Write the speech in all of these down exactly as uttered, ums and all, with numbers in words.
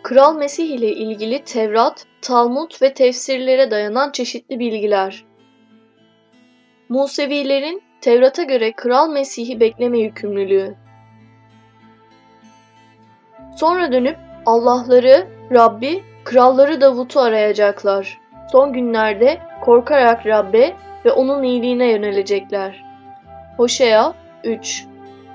Kral Mesih ile ilgili Tevrat, Talmud ve tefsirlere dayanan çeşitli bilgiler. Musevilerin Tevrat'a göre Kral Mesih'i bekleme yükümlülüğü. Sonra dönüp Allah'ları, Rabbi, kralları Davut'u arayacaklar. Son günlerde korkarak Rabbe ve onun iyiliğine yönelecekler. Hoşea üç.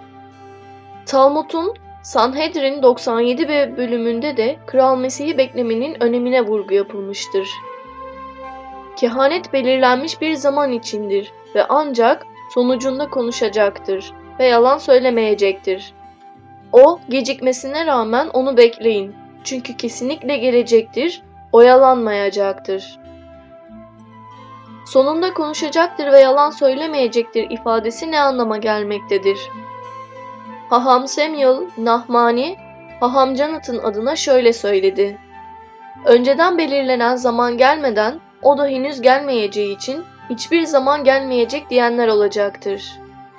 Talmud'un Sanhedrin doksan yedi bölümünde de Kral Mesih'i beklemenin önemine vurgu yapılmıştır. Kehanet belirlenmiş bir zaman içindir ve ancak sonucunda konuşacaktır ve yalan söylemeyecektir. O, gecikmesine rağmen onu bekleyin. Çünkü kesinlikle gelecektir, oyalanmayacaktır. Sonunda konuşacaktır ve yalan söylemeyecektir ifadesi ne anlama gelmektedir? Haham Samuel Nahmani, Haham Jonathan adına şöyle söyledi. Önceden belirlenen zaman gelmeden, o da henüz gelmeyeceği için hiçbir zaman gelmeyecek diyenler olacaktır.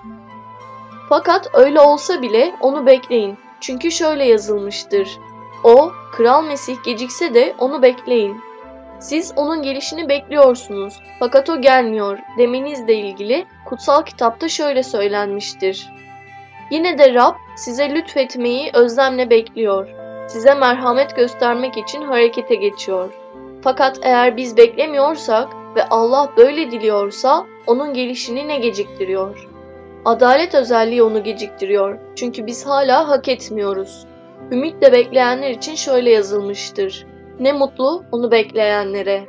Fakat öyle olsa bile onu bekleyin. Çünkü şöyle yazılmıştır. O, Kral Mesih gecikse de onu bekleyin. Siz onun gelişini bekliyorsunuz fakat o gelmiyor demenizle ilgili kutsal kitapta şöyle söylenmiştir. Yine de Rab size lütfetmeyi özlemle bekliyor. Size merhamet göstermek için harekete geçiyor. Fakat eğer biz beklemiyorsak ve Allah böyle diliyorsa onun gelişini ne geciktiriyor? Adalet özelliği onu geciktiriyor. Çünkü biz hala hak etmiyoruz. Ümitle bekleyenler için şöyle yazılmıştır. Ne mutlu onu bekleyenlere.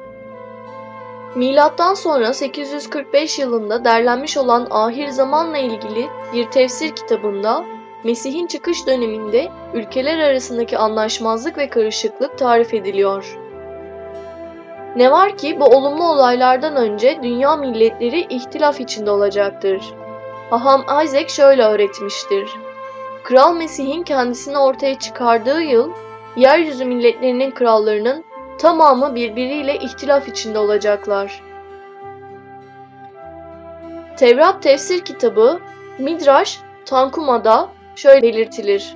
Milattan sonra sekiz yüz kırk beş yılında derlenmiş olan Ahir Zaman'la ilgili bir tefsir kitabında Mesih'in çıkış döneminde ülkeler arasındaki anlaşmazlık ve karışıklık tarif ediliyor. Ne var ki bu olumlu olaylardan önce dünya milletleri ihtilaf içinde olacaktır. Haham Isaac şöyle öğretmiştir. Kral Mesih'in kendisini ortaya çıkardığı yıl, yeryüzü milletlerinin krallarının tamamı birbiriyle ihtilaf içinde olacaklar. Tevrat tefsir kitabı Midrash Tankuma'da şöyle belirtilir.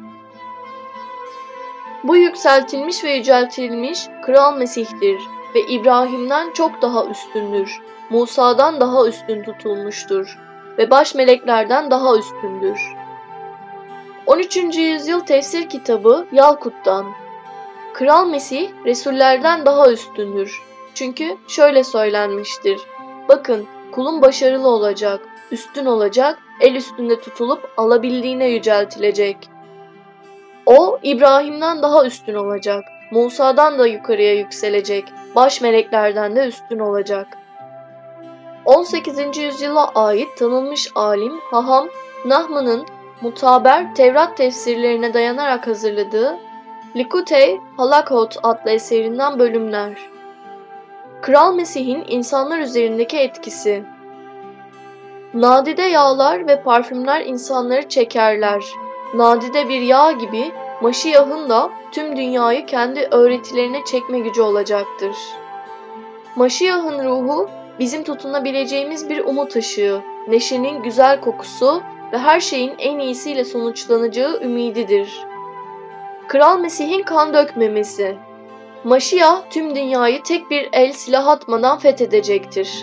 Bu yükseltilmiş ve yüceltilmiş Kral Mesih'tir ve İbrahim'den çok daha üstündür. Musa'dan daha üstün tutulmuştur ve baş meleklerden daha üstündür. on üçüncü yüzyıl tefsir kitabı Yalkut'tan. Kral Mesih Resullerden daha üstündür. Çünkü şöyle söylenmiştir. Bakın kulun başarılı olacak, üstün olacak, el üstünde tutulup alabildiğine yüceltilecek. O İbrahim'den daha üstün olacak, Musa'dan da yukarıya yükselecek, baş meleklerden de üstün olacak. on sekizinci yüzyıla ait tanınmış alim Haham Nahman'ın Mutaber Tevrat tefsirlerine dayanarak hazırladığı Likutey Halakot adlı eserinden bölümler. Kral Mesih'in insanlar üzerindeki etkisi. Nadide yağlar ve parfümler insanları çekerler. Nadide bir yağ gibi Maşiyah'ın da tüm dünyayı kendi öğretilerine çekme gücü olacaktır. Maşiyah'ın ruhu bizim tutunabileceğimiz bir umut ışığı, neşenin güzel kokusu ve her şeyin en iyisiyle sonuçlanacağı ümididir. Kral Mesih'in kan dökmemesi. Maşiyah tüm dünyayı tek bir el silah atmadan fethedecektir.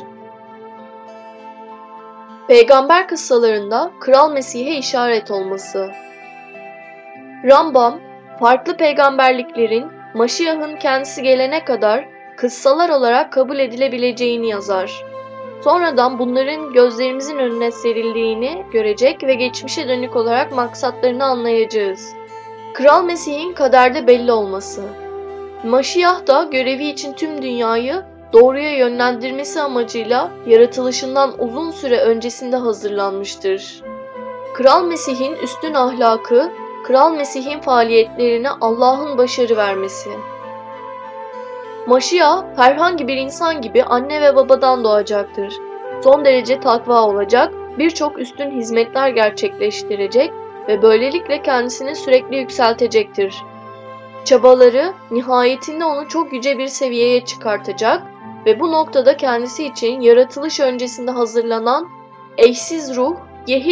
Peygamber kıssalarında Kral Mesih'e işaret olması. Rambam, farklı peygamberliklerin Maşiyah'ın kendisi gelene kadar kıssalar olarak kabul edilebileceğini yazar. Sonradan bunların gözlerimizin önüne serildiğini görecek ve geçmişe dönük olarak maksatlarını anlayacağız. Kral Mesih'in kaderde belli olması. Maşiyah da görevi için tüm dünyayı doğruya yönlendirmesi amacıyla yaratılışından uzun süre öncesinde hazırlanmıştır. Kral Mesih'in üstün ahlakı, Kral Mesih'in faaliyetlerine Allah'ın başarı vermesi. Maşiyah herhangi bir insan gibi anne ve babadan doğacaktır. Son derece takva olacak, birçok üstün hizmetler gerçekleştirecek ve böylelikle kendisini sürekli yükseltecektir. Çabaları nihayetinde onu çok yüce bir seviyeye çıkartacak ve bu noktada kendisi için yaratılış öncesinde hazırlanan eşsiz ruh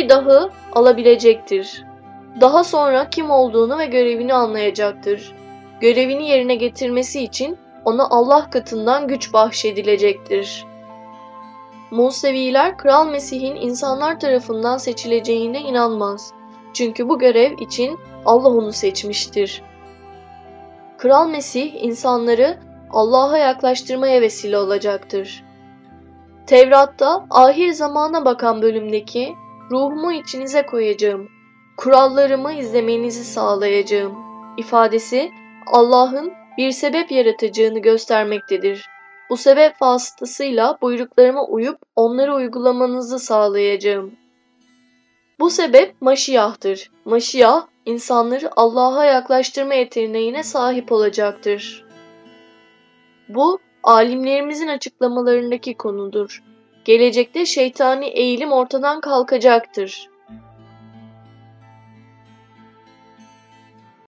Yehidah'ı alabilecektir. Daha sonra kim olduğunu ve görevini anlayacaktır. görevini yerine getirmesi için ona Allah katından güç bahşedilecektir. Museviler Kral Mesih'in insanlar tarafından seçileceğine inanmaz. Çünkü bu görev için Allah onu seçmiştir. Kral Mesih insanları Allah'a yaklaştırmaya vesile olacaktır. Tevrat'ta ahir zamana bakan bölümdeki ruhumu içinize koyacağım, kurallarımı izlemenizi sağlayacağım ifadesi Allah'ın bir sebep yaratacağını göstermektedir. Bu sebep vasıtasıyla buyruklarıma uyup onları uygulamanızı sağlayacağım. Bu sebep Maşiyah'tır. Maşiyah, insanları Allah'a yaklaştırma yeteneğine sahip olacaktır. Bu, alimlerimizin açıklamalarındaki konudur. Gelecekte şeytani eğilim ortadan kalkacaktır.